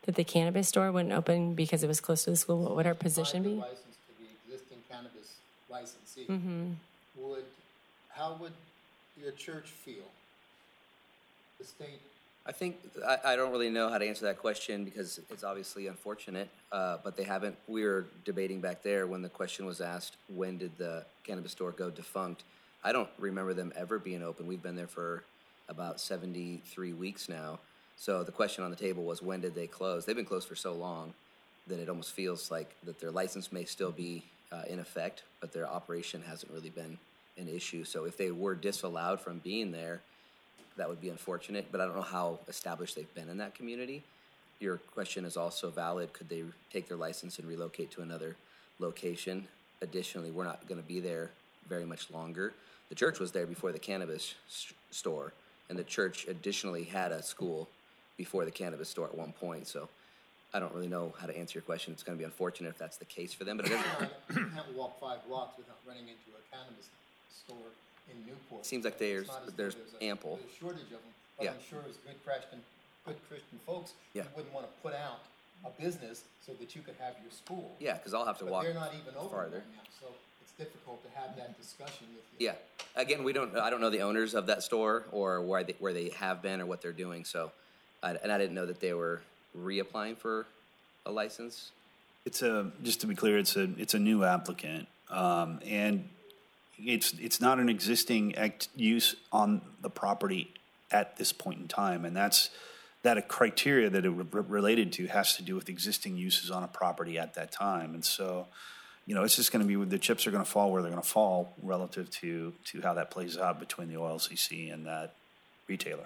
that the cannabis store wouldn't open because it was close to the school, what would our position Provide be? the license to the existing cannabis licensee. Mm-hmm. Would, how would your church feel? The state, I think, I, I don't really know how to answer that question because it's obviously unfortunate, uh, but they haven't, we were debating back there when the question was asked, when did the cannabis store go defunct? I don't remember them ever being open. We've been there for about seventy-three weeks now. So the question on the table was, when did they close? They've been closed for so long that it almost feels like that their license may still be uh, in effect, but their operation hasn't really been an issue. So if they were disallowed from being there, that would be unfortunate, but I don't know how established they've been in that community. Your question is also valid. Could they take their license and relocate to another location? Additionally, we're not going to be there very much longer. The church was there before the cannabis s- store, and the church additionally had a school before the cannabis store at one point. So I don't really know how to answer your question. It's going to be unfortunate if that's the case for them, but it doesn't. you can't walk five blocks without running into a cannabis store in Newport. Seems like there's It's not as though there's a- ample. There's a shortage of them, but Yeah. I'm sure as good Christian, good Christian folks, you Yeah. wouldn't want to put out a business so that you could have your school. Yeah, because I'll have to But walk they're not even open farther. right now, so it's difficult to have that discussion with you. Yeah. Again, we don't. I don't know the owners of that store or where they where they have been or what they're doing. So, I, and I didn't know that they were reapplying for a license. It's a, just to be clear, it's a, it's a new applicant, um, and it's, it's not an existing act use on the property at this point in time, and that's, that a criteria that it re- related to has to do with existing uses on a property at that time, and so, you know, it's just going to be, the chips are going to fall where they're going to fall relative to, to how that plays out between the O L C C and that retailer.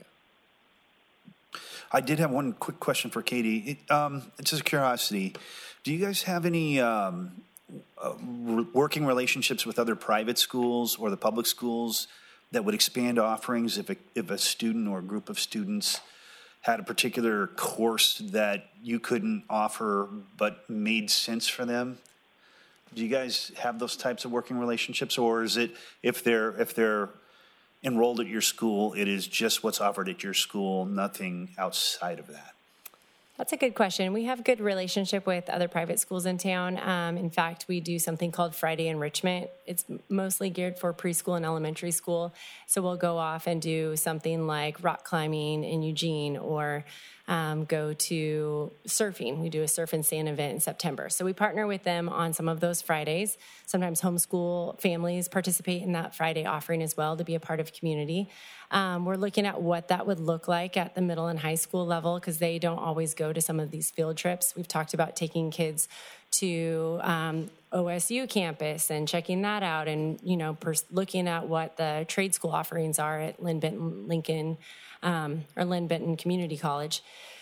I did have one quick question for Katie. It, um, it's just a curiosity. Do you guys have any um, uh, r- working relationships with other private schools or the public schools that would expand offerings if a, if a student or a group of students had a particular course that you couldn't offer but made sense for them? Do you guys have those types of working relationships, or is it if they're if they're enrolled at your school, it is just what's offered at your school, nothing outside of that? That's a good question. We have good relationship with other private schools in town. Um, in fact, we do something called Friday Enrichment. It's mostly geared for preschool and elementary school. So we'll go off and do something like rock climbing in Eugene or um, go to surfing. We do a surf and sand event in September. So we partner with them on some of those Fridays. Sometimes homeschool families participate in that Friday offering as well to be a part of community. Um, we're looking at what that would look like at the middle and high school level because they don't always go to some of these field trips. We've talked about taking kids to um, O S U campus and checking that out and, you know, pers- looking at what the trade school offerings are at Lynn Benton Lincoln um, or Lynn Benton Community College.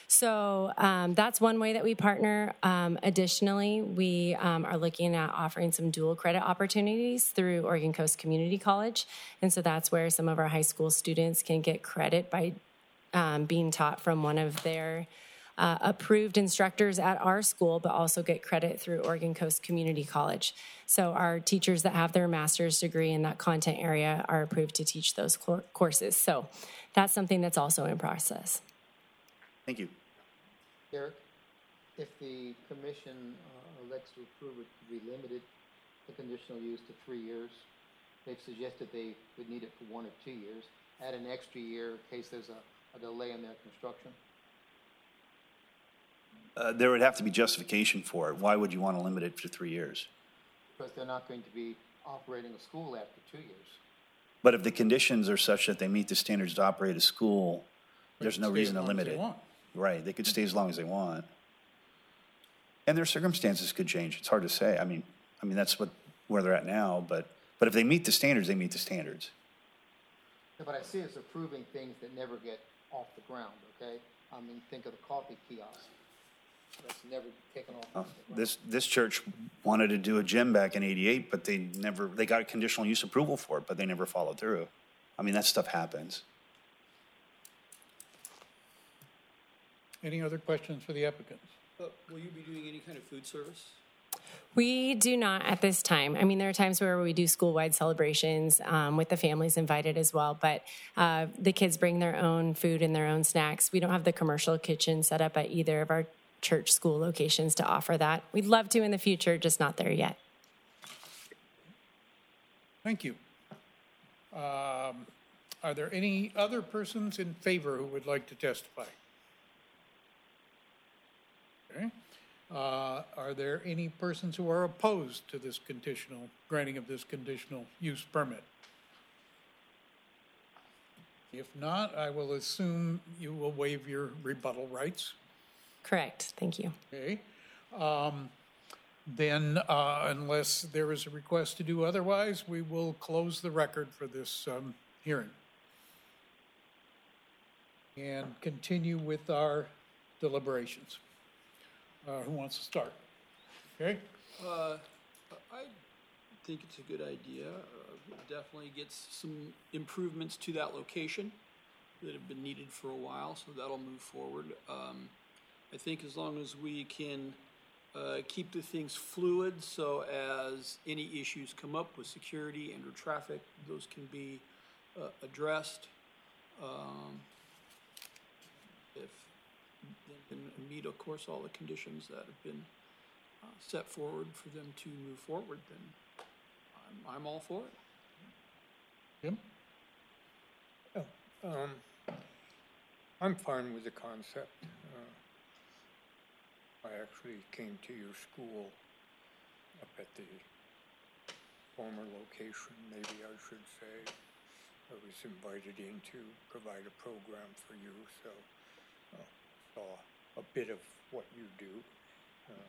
So um, that's one way that we partner. Um, additionally, we um, are looking at offering some dual credit opportunities through Oregon Coast Community College. And so that's where some of our high school students can get credit by um, being taught from one of their uh, approved instructors at our school, but also get credit through Oregon Coast Community College. So our teachers that have their master's degree in that content area are approved to teach those cor- courses. So that's something that's also in process. Thank you. Derek, if the commission uh, elects to approve it to be limited, the conditional use to three years, they've suggested they would need it for one or two years, add an extra year in case there's a, a delay in their construction. Uh, there would have to be justification for it. Why would you want to limit it for three years? Because they're not going to be operating a school after two years. But if the conditions are such that they meet the standards to operate a school, there's no Stay reason as to long as limit they it. want. Right, they could stay as long as they want. And their circumstances could change. It's hard to say. I mean, I mean that's what where they're at now, but but if they meet the standards, they meet the standards. Yeah, but I see us approving things that never get off the ground, okay? I mean, think of the coffee kiosk. That's never taken off. Oh, the ground. this this church wanted to do a gym back in eighty-eight, but they never they got a conditional use approval for it, but they never followed through. I mean, that stuff happens. Any other questions for the applicants? Uh, will you be doing any kind of food service? We do not at this time. I mean, there are times where we do school-wide celebrations um, with the families invited as well, but uh, the kids bring their own food and their own snacks. We don't have the commercial kitchen set up at either of our church school locations to offer that. We'd love to in the future, just not there yet. Thank you. Um, Are there any other persons in favor who would like to testify? Okay. Uh, Are there any persons who are opposed to this conditional, granting of this conditional use permit? If not, I will assume you will waive your rebuttal rights. Correct. Thank you. Okay. Um, Then, uh, unless there is a request to do otherwise, we will close the record for this um, hearing and continue with our deliberations. Uh, Who wants to start? Okay? Uh, I think it's a good idea. Uh, it definitely gets some improvements to that location that have been needed for a while, so that'll move forward. Um, I think as long as we can uh, keep the things fluid, so as any issues come up with security and or traffic, those can be uh, addressed. Um, if they can meet, of course, all the conditions that have been uh, set forward for them to move forward, then I'm, I'm all for it. Jim? Um, I'm fine with the concept. Uh, I actually came to your school up at the former location, maybe I should say. I was invited in to provide a program for you, so uh, saw a bit of what you do. Uh,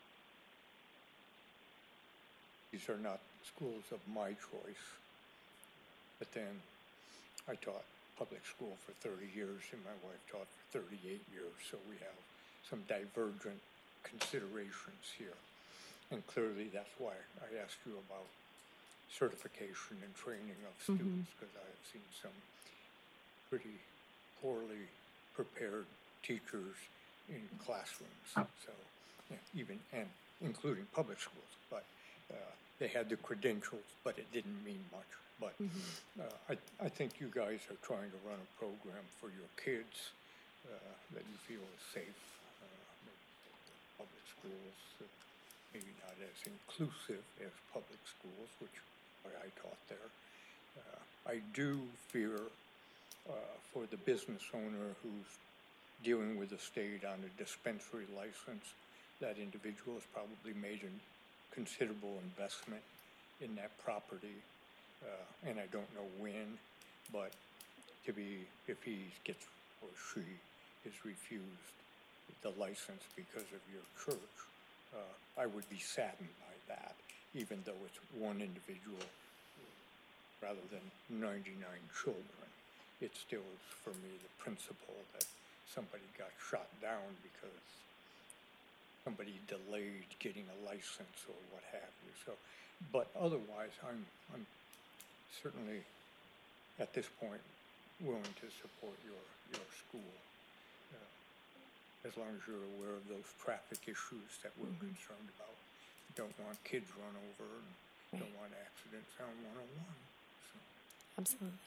these are not schools of my choice, but then I taught public school for thirty years and my wife taught for thirty-eight years, so we have some divergent considerations here. And clearly that's why I asked you about certification and training of students, because I have seen some pretty poorly prepared teachers in classrooms, so yeah, even, and including public schools, but uh, they had the credentials, but it didn't mean much. But uh, I, I think you guys are trying to run a program for your kids uh, that you feel is safe. Uh, public schools, uh, maybe not as inclusive as public schools, which I taught there. Uh, I do fear uh, for the business owner who's dealing with the state on a dispensary license, that individual has probably made a considerable investment in that property. Uh, and I don't know when, but to be, if he gets or she is refused the license because of your church, uh, I would be saddened by that, even though it's one individual rather than ninety-nine children. It still is for me the principle that somebody got shot down because somebody delayed getting a license or what have you. So, but otherwise, I'm, I'm certainly at this point willing to support your, your school, uh, as long as you're aware of those traffic issues that we're mm-hmm. concerned about. Don't want kids run over and right. don't want accidents on one oh one. So. Absolutely.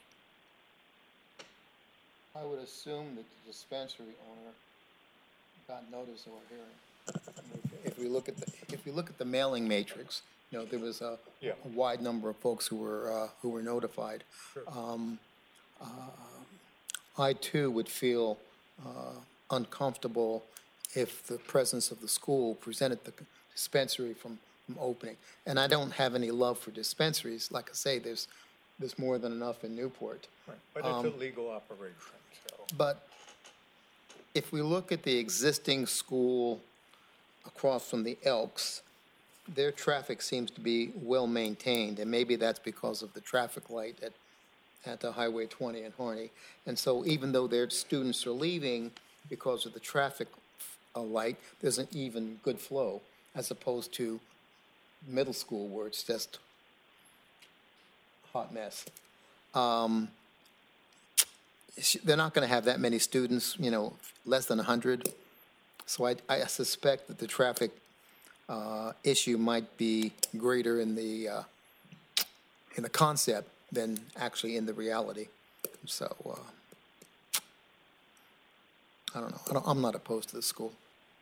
I would assume that the dispensary owner got notice of our hearing. If we look at the, if we look at the mailing matrix, you know, there was a, yeah. a wide number of folks who were, uh, who were notified. Sure. Um, uh, I too would feel uh, uncomfortable if the presence of the school prevented the dispensary from, from opening. And I don't have any love for dispensaries. Like I say, there's, there's more than enough in Newport. Right. But Um, it's a legal operation, so. But if we look at the existing school across from the Elks, their traffic seems to be well-maintained, and maybe that's because of the traffic light at, at the Highway twenty in Harney. And so even though their students are leaving because of the traffic uh, light, there's an even good flow, as opposed to middle school where it's just a hot mess. Um, they're not going to have that many students, you know, less than one hundred. So I, I suspect that the traffic uh, issue might be greater in the uh, in the concept than actually in the reality. So uh, I don't know. I don't, I'm not opposed to the school.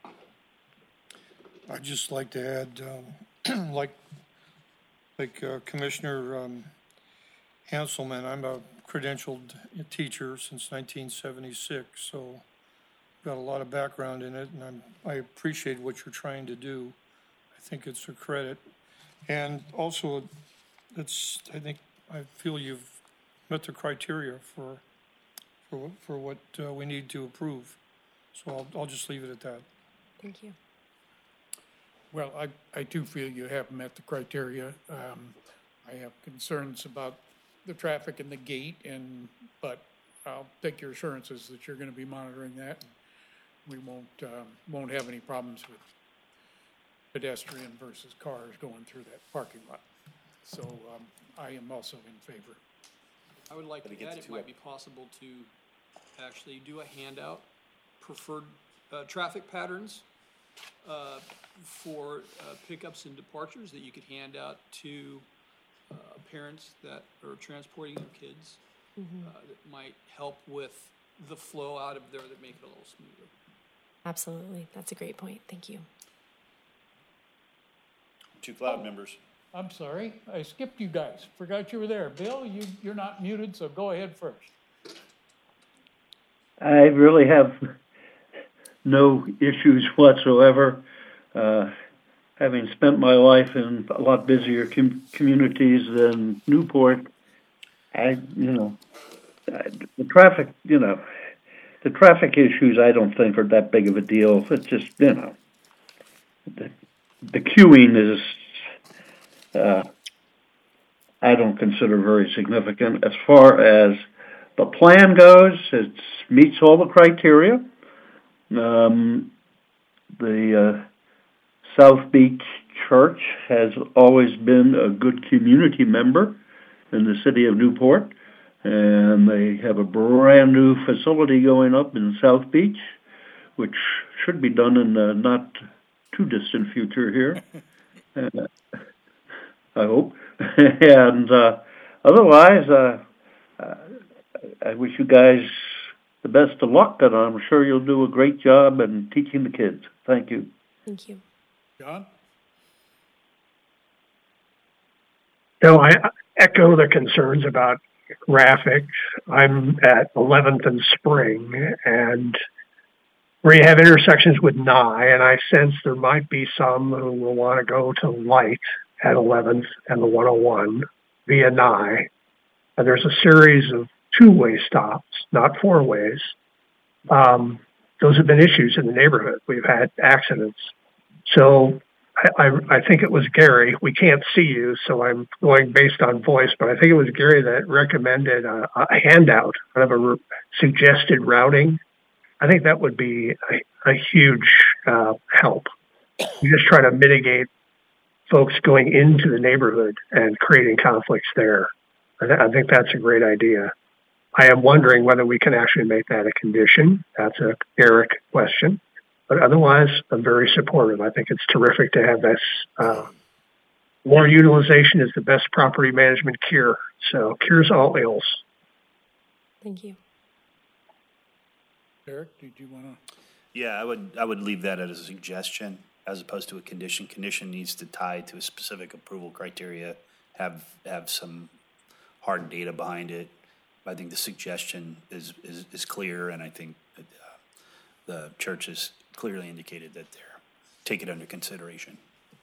I'd just like to add, um, like, like uh, Commissioner um, Hanselman, I'm a credentialed teacher since nineteen seventy-six, so got a lot of background in it, and I'm, I appreciate what you're trying to do. I think it's a credit. And also, it's, I think, I feel you've met the criteria for, for, for what uh, we need to approve. So I'll, I'll just leave it at that. Thank you. Well, I, I do feel you have met the criteria. Um, I have concerns about the traffic and the gate, and, but I'll take your assurances that you're gonna be monitoring that. We won't, um, won't have any problems with pedestrian versus cars going through that parking lot. So, um, I am also in favor. I would like to add, it might be possible to actually do a handout, preferred, uh, traffic patterns, uh, for, uh, pickups and departures that you could hand out to, uh, parents that are transporting their kids. Mm-hmm. uh, that might help with the flow out of there, that make it a little smoother. Absolutely. That's a great point. Thank you. Two cloud members. I'm sorry, I skipped you guys. Forgot you were there. Bill, you, you're not muted, so go ahead first. I really have no issues whatsoever. Uh, having spent my life in a lot busier com- communities than Newport, I, you know, I, the traffic, you know, the traffic issues I don't think are that big of a deal. It's just, you know, the, the queuing is, uh, I don't consider very significant. As far as the plan goes, it meets all the criteria. Um, the uh, South Beach Church has always been a good community member in the city of Newport, and they have a brand new facility going up in South Beach, which should be done in the not too distant future here, uh, I hope. and uh, otherwise, uh, I wish you guys the best of luck, and I'm sure you'll do a great job in teaching the kids. Thank you. Thank you. John? No, I echo the concerns about traffic. I'm at eleventh and Spring, and where you have intersections with Nye, and I sense there might be some who will want to go to Light at eleventh and the one oh one via Nye. And there's a series of two-way stops, not four-ways. Um, those have been issues in the neighborhood. We've had accidents. So I, I, I think it was Gary. We can't see you, so I'm going based on voice, but I think it was Gary that recommended a, a handout, kind of a re- suggested routing. I think that would be a, a huge uh, help. You just try to mitigate folks going into the neighborhood and creating conflicts there. I, th- I think that's a great idea. I am wondering whether we can actually make that a condition. That's a Eric question. But otherwise, I'm very supportive. I think it's terrific to have this. Uh, more utilization is the best property management cure. So cures all ills. Thank you. Eric, did you want to? Yeah, I would I would leave that as a suggestion as opposed to a condition. Condition needs to tie to a specific approval criteria, have have some hard data behind it. I think the suggestion is, is, is clear, and I think that, uh, the church has clearly indicated that they're take it under consideration.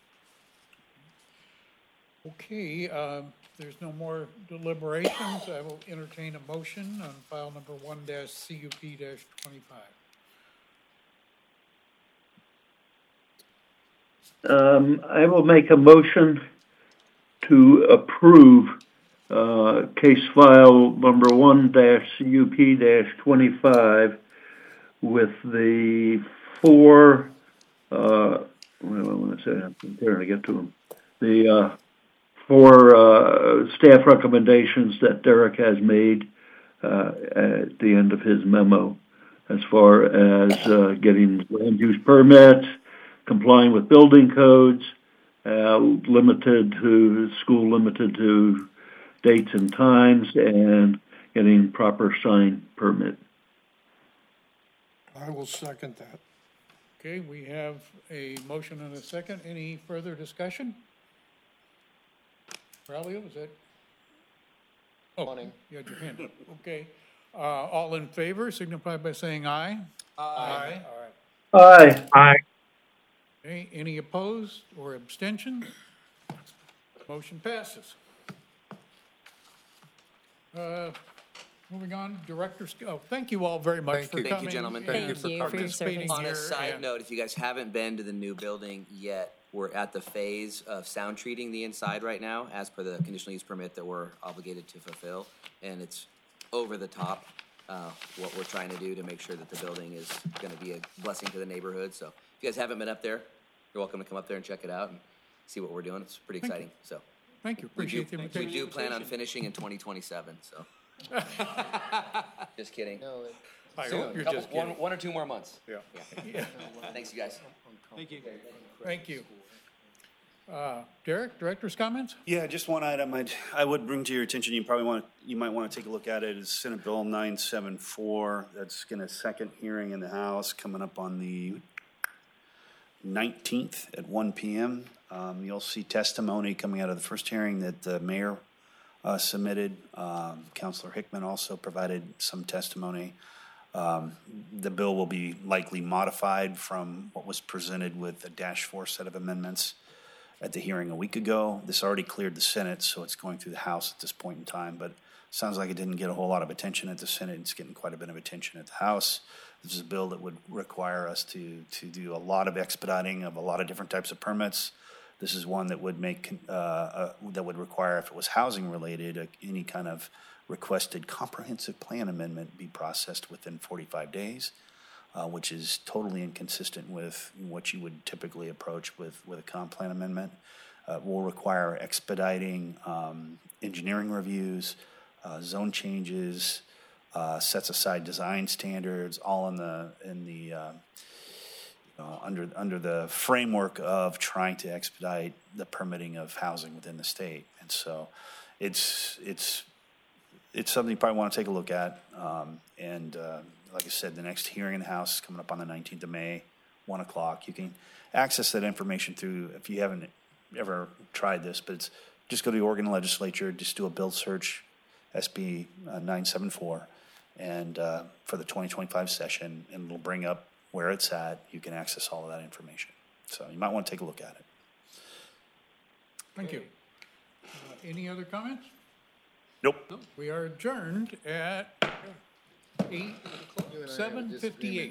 Okay, uh, there's no more deliberations. I will entertain a motion on file number one dash C U P dash twenty-five. Um, I will make a motion to approve uh, case file number one dash C U P dash twenty-five with the four, uh, well, I want to say, I'm trying to get to them, the uh, four uh, staff recommendations that Derek has made uh, at the end of his memo, as far as uh, getting land use permits, complying with building codes, uh, limited to, school limited to dates and times, and getting proper sign permit. I will second that. Okay, we have a motion and a second. Any further discussion? Braulio, is that? Oh, Morning. you had your hand up. Okay. Uh, all in favor signify by saying aye. Aye. Aye. Aye. Okay, any opposed or abstentions? Motion passes. Uh, Moving on, Director's, oh, thank you all very much Thank for you. coming. Thank you, gentlemen. and Thank you for your participating service. On here, a side and- note, if you guys haven't been to the new building yet, we're at the phase of sound treating the inside right now, as per the conditional use permit that we're obligated to fulfill, and it's over the top, uh, what we're trying to do to make sure that the building is gonna be a blessing to the neighborhood, so if you guys haven't been up there, you're welcome to come up there and check it out and see what we're doing, it's pretty Thank you. exciting, so. Thank you, We do, appreciate the we invitation. do plan on finishing in twenty twenty-seven, so. Just kidding. No, it- I Soon, hope you're couple- just one, kidding. one or two more months. Yeah. Thanks, you guys. Thank you. Thank you. Uh, Derek, Director's comments? Yeah, just one item I'd, I would bring to your attention, you probably want, you might want to take a look at it, is Senate Bill nine seven four. That's going to second hearing in the House coming up on the nineteenth at one P M Um, you'll see testimony coming out of the first hearing that the mayor uh, submitted. Um, Councilor Hickman also provided some testimony. Um, the bill will be likely modified from what was presented with a dash four set of amendments at the hearing a week ago. This already cleared the Senate, so it's going through the House at this point in time, but sounds like it didn't get a whole lot of attention at the Senate. It's getting quite a bit of attention at the House. This is a bill that would require us to, to do a lot of expediting of a lot of different types of permits. This is one that would make, uh, uh, that would require, if it was housing related, uh, any kind of requested comprehensive plan amendment be processed within forty-five days. Uh, which is totally inconsistent with what you would typically approach with, with a comp plan amendment. Uh, will require expediting um, engineering reviews, uh, zone changes, uh, sets aside design standards, all in the in the uh, uh, under under the framework of trying to expedite the permitting of housing within the state. And so, it's it's it's something you probably want to take a look at. Um, and uh, like I said, the next hearing in the House is coming up on the nineteenth of May, one o'clock. You can access that information through, if you haven't ever tried this, but it's just go to the Oregon Legislature, just do a bill search, S B uh, nine seven four, and uh, for the twenty twenty-five session, and it'll bring up where it's at. You can access all of that information. So you might want to take a look at it. Thank you. Uh, Any other comments? Nope. We are adjourned at eight, you and I have a seven disagreement. fifty-eight.